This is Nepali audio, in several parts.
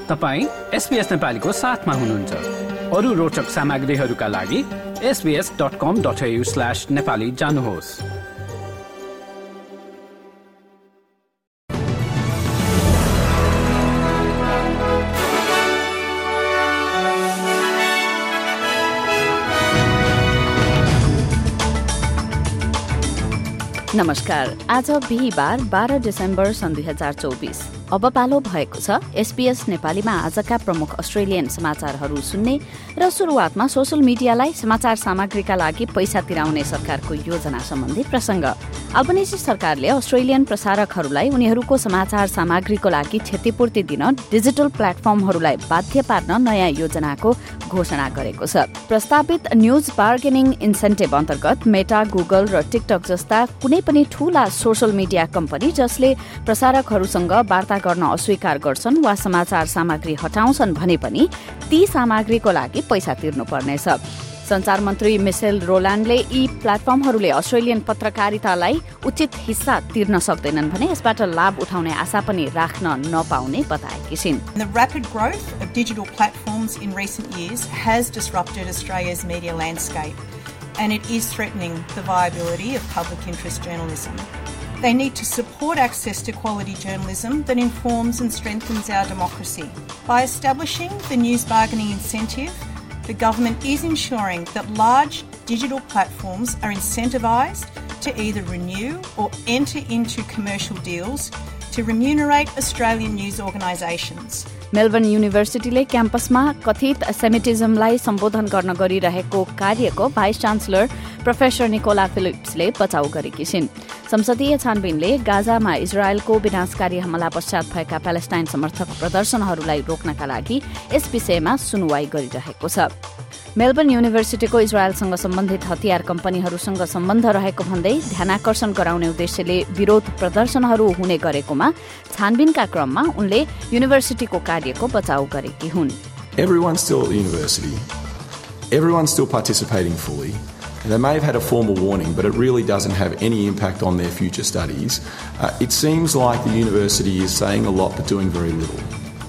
तपाईं SBS नेपालीको साथमा हुनुहुन्छ। अरू रोचक सामग्रीहरूका लागि sbs.com.au/nepali जानुहोस्। नमस्कार। आज बिहीबार 12 डिसेम्बर सन् 2024। अब पालो भएको छ SBS नेपालीमा आजका प्रमुख अस्ट्रेलियन समाचारहरू सुन्ने र सुरुवातमा सोशल मिडियालाई समाचार सामग्रीका लागि पैसा तिराउने सरकारको योजना सम्बन्धी प्रसंग। अल्बनिजी सरकारले अस्ट्रेलियन प्रसारकहरूलाई उनीहरूको समाचार सामग्रीको लागि क्षतिपूर्ति दिन डिजिटल प्लेटफर्महरूलाई बाध्य पार्न नयाँ योजनाको घोषणा गरेको छ। प्रस्तावित न्यूज बार्गेनिङ इन्सेन्टिभ अन्तर्गत मेटा, गुगल र टिकटक जस्ता कुनै पनि ठूला सोशल मिडिया कम्पनी जसले प्रसारकहरूसँग वार्ता गर्न अस्वीकार गर्छन् वा समाचार सामग्री हटाउँछन् भने पनि ती सामग्रीको लागि पैसा तिर्नुपर्नेछ। संचार मन्त्री मिसेल रोल्यान्डले यी प्लेटफर्महरूले अस्ट्रेलियन पत्रकारितालाई उचित हिस्सा तिर्न सक्दैनन् भने यसबाट लाभ उठाउने आशा पनि राख्न नपाउने बताएकी छिन्। The rapid growth of digital platforms in recent years has disrupted Australia's media landscape, and it is threatening the viability of public interest journalism. They need to support access to quality journalism that informs and strengthens our democracy. By establishing the news bargaining incentive, the government is ensuring that large digital platforms are incentivised to either renew or enter into commercial deals to remunerate Australian news organisations. Melbourne युनिभर्सिटीले क्याम्पसमा कथित सेमिटिजमलाई सम्बोधन गर्न गरिरहेको कार्यको भाइस चान्सलर प्रोफेसर निकोला फिलिप्सले बचाउ गरेकी छिन्। संसदीय छानबिनले गाजामा इजरायलको विनाशकारी हमला पश्चात भएका प्यालेस्टाइन समर्थक प्रदर्शनहरूलाई रोक्नका लागि यस विषयमा सुनवाई गरिरहेको छ। मेलबर्न युनिभर्सिटीको इजरायलसँग सम्बन्धित हतियार कम्पनीहरूसँग सम्बन्ध रहेको भन्दै ध्यानाकर्षण गराउने उद्देश्यले विरोध प्रदर्शनहरू हुने गरेकोमा छानबिनका क्रममा उनले युनिभर्सिटीको कार्यको बचाउ गरेकी हुन्। Everyone's still at the university. Everyone's still participating fully. They may have had a formal warning, but it really doesn't have any impact on their future studies. It seems like the university is saying a lot but doing very little.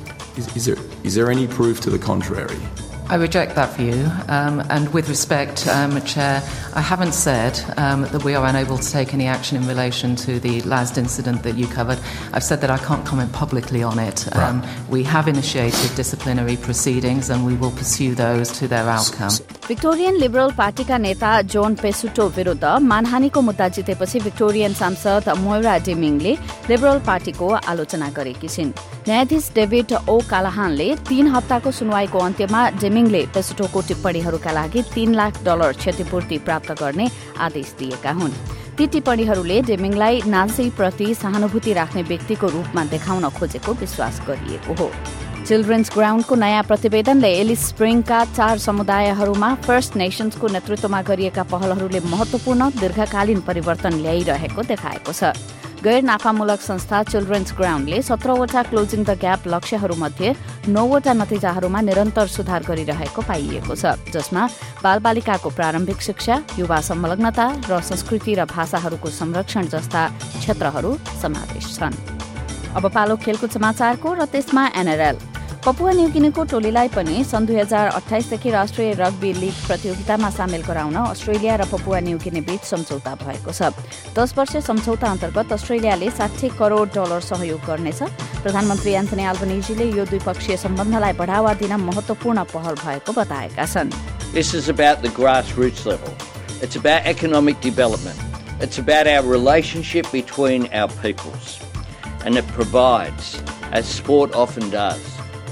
Is there any proof to the contrary? I reject that view, and with respect, Chair, I haven't said that we are unable to take any action in relation to the last incident that you covered. I've said that I can't comment publicly on it. We have initiated disciplinary proceedings and we will pursue those to their outcome. Victorian Liberal पार्टीका नेता जोन पेसुटो विरुद्ध मानहानिको मुद्दा जितेपछि विक्टोरियन सांसद मोइरा डेमिङले लिबरल पार्टीको आलोचना गरेकी छिन्। न्यायाधीश डेभिड ओ कालाहानले 3 हप्ताको सुनवाईको अन्त्यमा डेमिङले पेसुटोको टिप्पणीहरूका लागि $3 लाख क्षतिपूर्ति प्राप्त गर्ने आदेश दिएका हुन्। ती टिप्पणीहरूले डेमिङलाई नाजीप्रति सहानुभूति राख्ने व्यक्तिको रूपमा देखाउन खोजेको विश्वास गरिएको हो। चिल्ड्रेन्स ग्राउन्डको नयाँ प्रतिवेदनले एलिस स्प्रिङका 4 समुदायहरूमा फर्स्ट नेशन्सको नेतृत्वमा गरिएका पहलहरूले महत्वपूर्ण दीर्घकालीन परिवर्तन ल्याइरहेको देखाएको छ। गैर नाफामूलक संस्था चिल्ड्रेन्स ग्राउन्डले 17वटा क्लोजिङ द ग्याप लक्ष्यहरूमध्ये 9वटा नतिजाहरूमा निरन्तर सुधार गरिरहेको पाइएको छ, जसमा बालबालिकाको प्रारम्भिक शिक्षा, युवा संलग्नता र संस्कृति र भाषाहरूको संरक्षण जस्ता क्षेत्रहरू समावेश छन्। अब पालो खेलकुद समाचारको र त्यसमा NRL। पपुवा न्युगिनीको टोलीलाई पनि सन् 2028 देखि राष्ट्रिय रग्बी लीग प्रतियोगितामा सामेल गराउन अस्ट्रेलिया र पपुवा न्युगिनी बीच सम्झौता भएको छ। 10 वर्षीय सम्झौता अन्तर्गत अस्ट्रेलियाले $60 करोड सहयोग गर्नेछ। प्रधानमन्त्री एन्थनी अल्बनिजीले यो द्विपक्षीय सम्बन्धलाई बढावा दिन महत्वपूर्ण पहल भएको बताएका छन्। This is about the grassroots level. It's about economic development. It's about our relationship between our peoples. And it provides, as sport often does,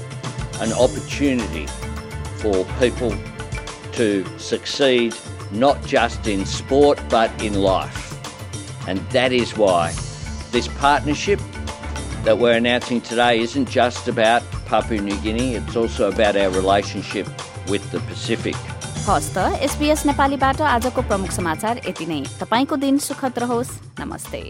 an opportunity for people to succeed not just in sport but in life. And that is why this partnership that we're announcing today isn't just about Papua New Guinea, it's also about our relationship with the Pacific. हस्त SBS नेपालीबाट आजको प्रमुख समाचार यति नै। तपाईको दिन सुखद रहोस्। नमस्ते।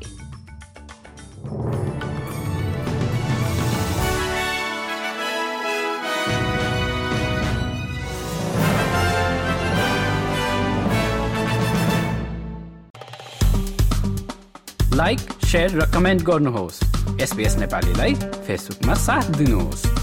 लाइक, शेयर र कमेन्ट गर्नुहोस्। SBS नेपालीलाई फेसबुकमा साथ दिनुहोस्।